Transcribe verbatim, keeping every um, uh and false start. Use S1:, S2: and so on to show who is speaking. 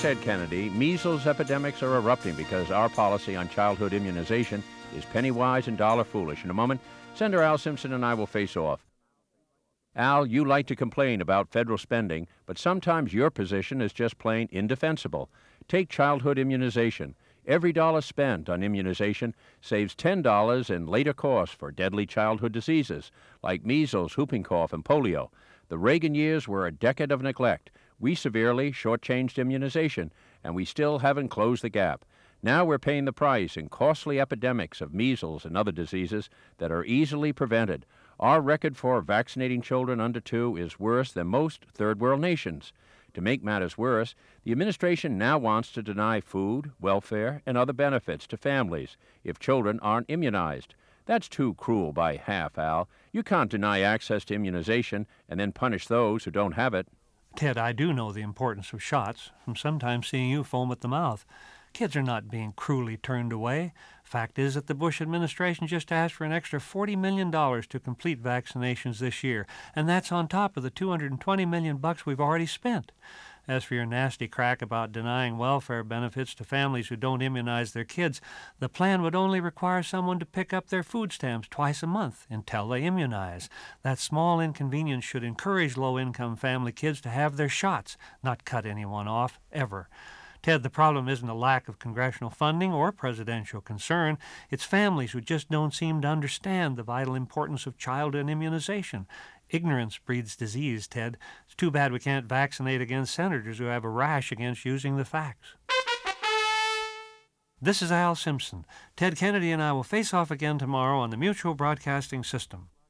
S1: Ted Kennedy. Measles epidemics are erupting because our policy on childhood immunization is penny wise and dollar foolish. In a moment, Senator Al Simpson and I will face off. Al, you like to complain about federal spending, but sometimes your position is just plain indefensible. Take childhood immunization. Every dollar spent on immunization saves ten dollars in later costs for deadly childhood diseases like measles, whooping cough, and polio. The Reagan years were a decade of neglect. We severely shortchanged immunization, and we still haven't closed the gap. Now we're paying the price in costly epidemics of measles and other diseases that are easily prevented. Our record for vaccinating children under two is worse than most third world nations. To make matters worse, the administration now wants to deny food, welfare, and other benefits to families if children aren't immunized. That's too cruel by half, Al. You can't deny access to immunization and then punish those who don't have it.
S2: Ted, I do know the importance of shots, from sometimes seeing you foam at the mouth. Kids are not being cruelly turned away. Fact is that the Bush administration just asked for an extra forty million dollars to complete vaccinations this year, and that's on top of the two hundred twenty million dollars bucks we've already spent. As for your nasty crack about denying welfare benefits to families who don't immunize their kids, the plan would only require someone to pick up their food stamps twice a month until they immunize. That small inconvenience should encourage low-income family kids to have their shots, not cut anyone off, ever. Ted, the problem isn't a lack of congressional funding or presidential concern. It's families who just don't seem to understand the vital importance of childhood immunization. Ignorance breeds disease, Ted. It's too bad we can't vaccinate against senators who have a rash against using the facts. This is Al Simpson. Ted Kennedy and I will face off again tomorrow on the Mutual Broadcasting System.